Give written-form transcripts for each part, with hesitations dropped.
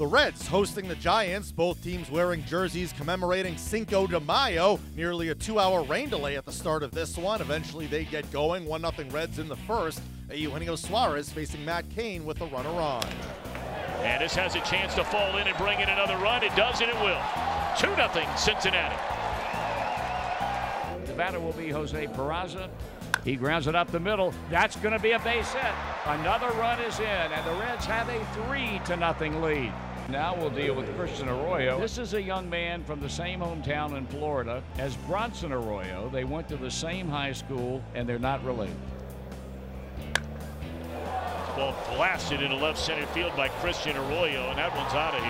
The Reds hosting the Giants, both teams wearing jerseys commemorating Cinco de Mayo. Nearly a 2-hour rain delay at the start of this one. Eventually they get going. 1-0 Reds in the first. Eugenio Suarez facing Matt Cain with the runner on. And this has a chance to fall in and bring in another run. It does, and it will. 2-0 Cincinnati. The batter will be Jose Peraza. He grounds it up the middle. That's going to be a base hit. Another run is in, and the Reds have a 3-0 lead. Now we'll deal with Christian Arroyo. This is a young man from the same hometown in Florida as Bronson Arroyo. They went to the same high school, and they're not related. Ball blasted into left center field by Christian Arroyo, and that one's out of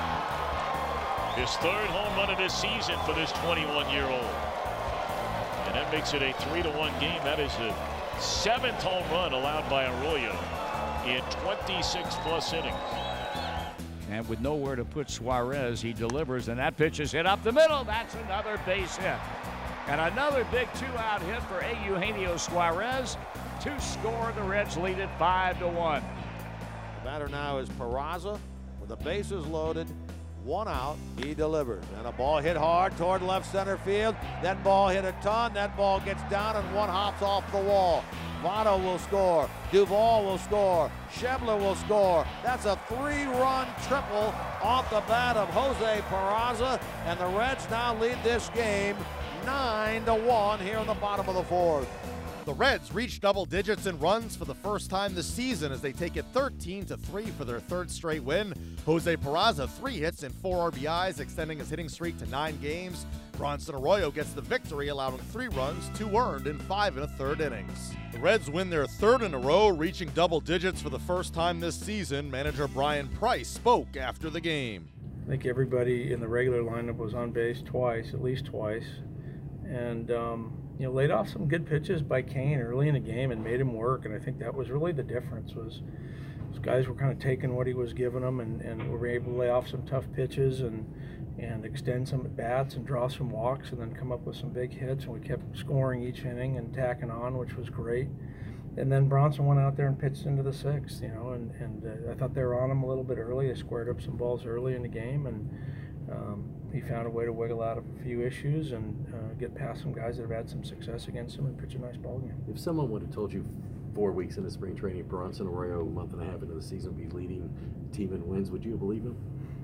here. His third home run of this season for this 21-year-old. And that makes it a 3-1 game. That is the 7th home run allowed by Arroyo in 26+ innings. And with nowhere to put Suarez, he delivers, and that pitch is hit up the middle. That's another base hit. And another big 2-out hit for Eugenio Suarez to score. The Reds lead it 5-1. The batter now is Peraza with the bases loaded. 1 out, he delivers, and a ball hit hard toward left center field. That ball hit a ton. That ball gets down, and one hops off the wall. Votto will score. Duvall will score. Schebler will score. That's a 3-run triple off the bat of Jose Peraza, and the Reds now lead this game 9-1 here in the bottom of the 4th. The Reds reach double digits in runs for the first time this season as they take it 13-3 for their 3rd straight win. Jose Peraza 3 hits and 4 RBIs, extending his hitting streak to 9 games. Bronson Arroyo gets the victory, allowing 3 runs, 2 earned in 5 1/3 innings. The Reds win their 3rd in a row, reaching double digits for the first time this season. Manager Brian Price spoke after the game. I think everybody in the regular lineup was on base twice, at least twice, and laid off some good pitches by Cain early in the game and made him work. And I think that was really the difference. Was those guys were kind of taking what he was giving them and were able to lay off some tough pitches and extend some at bats and draw some walks and then come up with some big hits. And we kept scoring each inning and tacking on, which was great. And then Bronson went out there and pitched into the 6th, and I thought they were on him a little bit early. They squared up some balls early in the game, and he found a way to wiggle out of a few issues and get past some guys that have had some success against him and pitch a nice ball game. If someone would have told you 4 weeks into spring training, Bronson Arroyo, a month and a half into the season, would be leading the team in wins, would you believe him?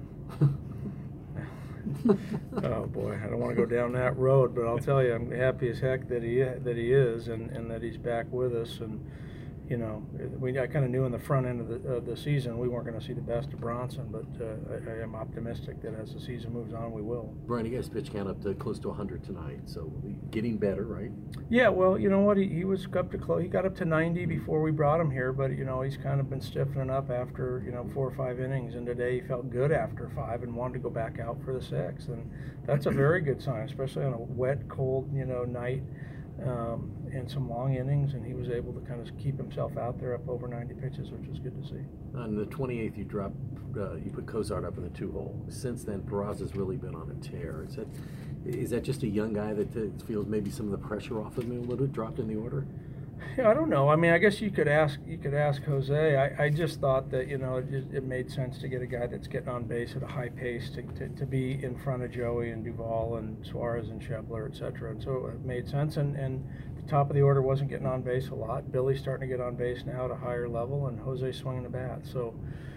Oh boy, I don't want to go down that road, but I'll tell you, I'm happy as heck that he is and that he's back with us. And I kind of knew in the front end of the season we weren't going to see the best of Bronson, but I am optimistic that as the season moves on, we will. Brian, you guys pitch count up to close to 100 tonight, so getting better, right? Yeah, well, you know what? He was up to close. He got up to 90 before we brought him here, but he's kind of been stiffening up after 4 or 5 innings, and today he felt good after 5 and wanted to go back out for the 6th, and that's a very good sign, especially on a wet, cold night. And some long innings, and he was able to kind of keep himself out there up over 90 pitches, which was good to see. On the 28th, you put Cozart up in the 2-hole. Since then, Peraza's really been on a tear. Is that just a young guy that feels maybe some of the pressure off of him a little bit, dropped in the order? Yeah, I don't know. I mean, I guess you could ask Jose. I just thought that it made sense to get a guy that's getting on base at a high pace to be in front of Joey and Duvall and Suarez and Schebler, etc. And so it made sense. And the top of the order wasn't getting on base a lot. Billy's starting to get on base now at a higher level, and Jose's swinging the bat. So.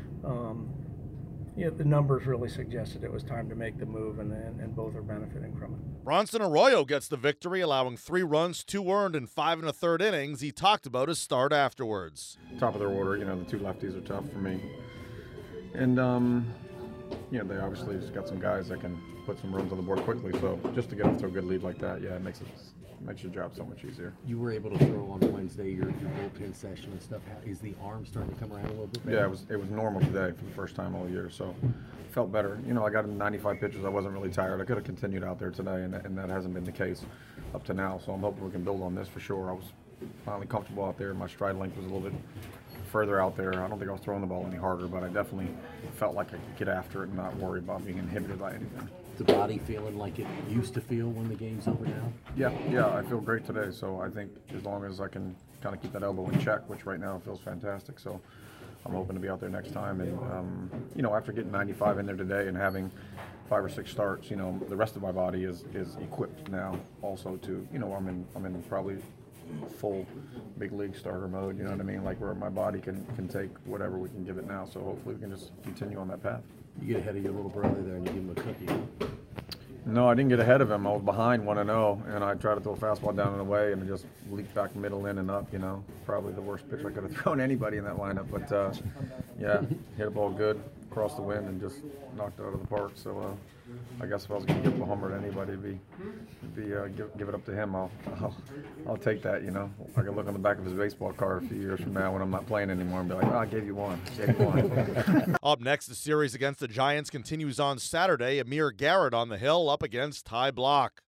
The numbers really suggested it was time to make the move, and both are benefiting from it. Bronson Arroyo gets the victory, allowing 3 runs, 2 earned in 5 1/3 innings. He talked about his start afterwards. Top of their order, the 2 lefties are tough for me. And, they obviously just got some guys that can put some runs on the board quickly. So just to get off to a good lead like that, it makes your job so much easier. You were able to throw on Wednesday your bullpen session and stuff. Is the arm starting to come around a little bit better? Yeah, it was normal today for the first time all year, so felt better. I got 95 pitches. I wasn't really tired. I could have continued out there today, and that hasn't been the case up to now. So I'm hoping we can build on this for sure. I was finally comfortable out there. My stride length was a little bit further out there. I don't think I was throwing the ball any harder, but I definitely felt like I could get after it and not worry about being inhibited by anything. The body feeling like it used to feel when the game's over now? Yeah, I feel great today. So I think as long as I can kind of keep that elbow in check, which right now feels fantastic. So I'm hoping to be out there next time. And you know, after getting 95 in there today and having 5 or 6 starts, you know, the rest of my body is equipped now also to, you know, I'm in probably full big league starter mode, you know what I mean, like where my body can take whatever we can give it now. So hopefully we can just continue on that path. You get ahead of your little brother there and you give him a cookie. No, I didn't get ahead of him. I was behind 1-0, and I tried to throw a fastball down and away, and it just leaked back middle in and up, you know. Probably the worst pitch I could have thrown anybody in that lineup. But, yeah, hit a ball good, across the wind, and just knocked it out of the park. So I guess if I was going to give up a homer to anybody, give it up to him. I'll take that, you know. I can look on the back of his baseball card a few years from now when I'm not playing anymore and be like, oh, I gave you one. Up next, the series against the Giants continues on Saturday. Amir Garrett on the hill up against Ty Block.